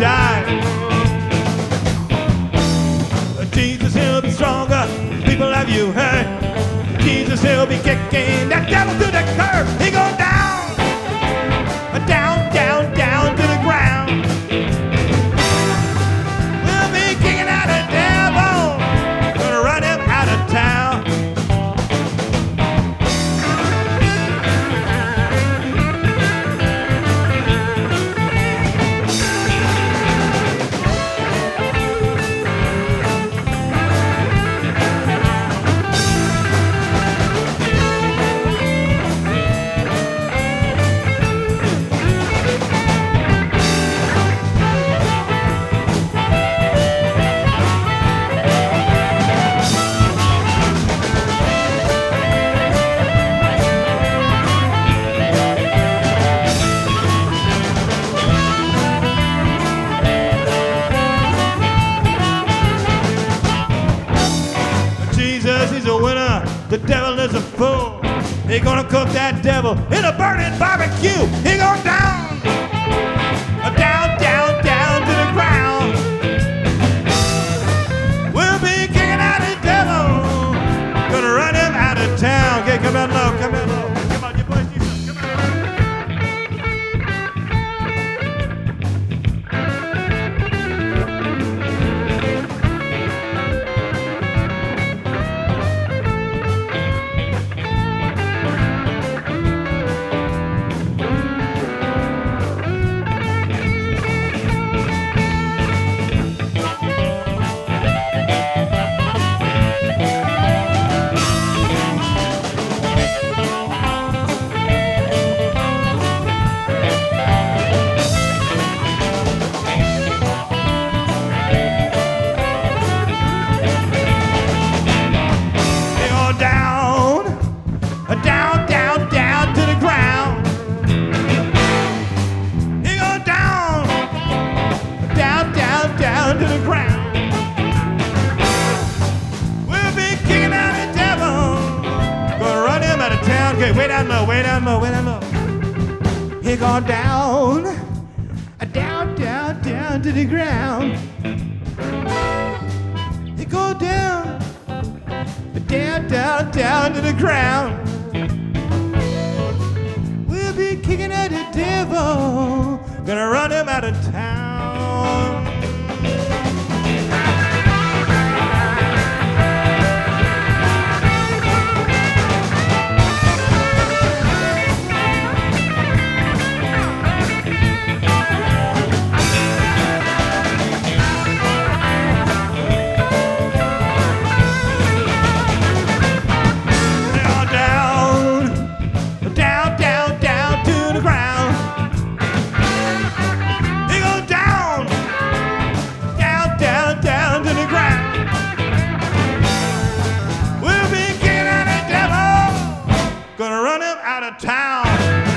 die. Jesus, he'll be stronger. People, have you heard? Jesus, he'll be kicking that devil to the curb. He go down, down, down, down to the ground. We'll be kicking out the devil, gonna run him out of town. Jesus, he's a winner. The devil is a fool. He gonna cook that devil in a burning barbecue. He gonna down, down, down, down to the ground. We'll be kicking out the devil, gonna run him out of town. Okay, come out low, come out low. Come on, you boys, Jesus, come out. Down, down, down to the ground. He go down, down, down, down to the ground. We'll be kicking out the devil, gonna run him out of town. Okay, way down low, way down low, way down low. He go down, down, down, down to the ground. He go down, down, down, down to the ground. We'll be kicking at the devil, gonna run him out of town. Gonna run him out of town.